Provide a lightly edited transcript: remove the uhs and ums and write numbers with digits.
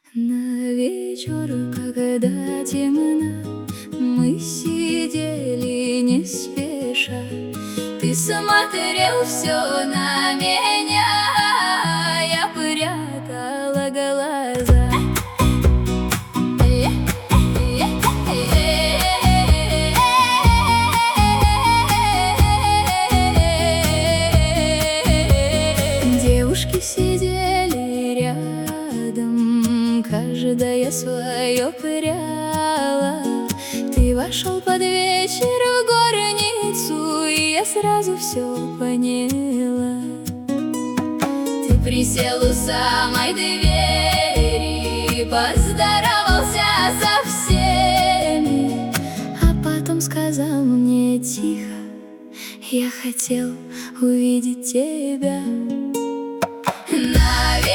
На вечер, когда темно, мы сидели не спеша. Ты смотрел все на меня, я прятала глаза. Девушки сидели рядом, каждая свое пряла. Ты вошел под вечер в горницу, и я сразу все поняла. Ты присел у самой двери, поздоровался со всеми, а потом сказал мне тихо: я хотел увидеть тебя.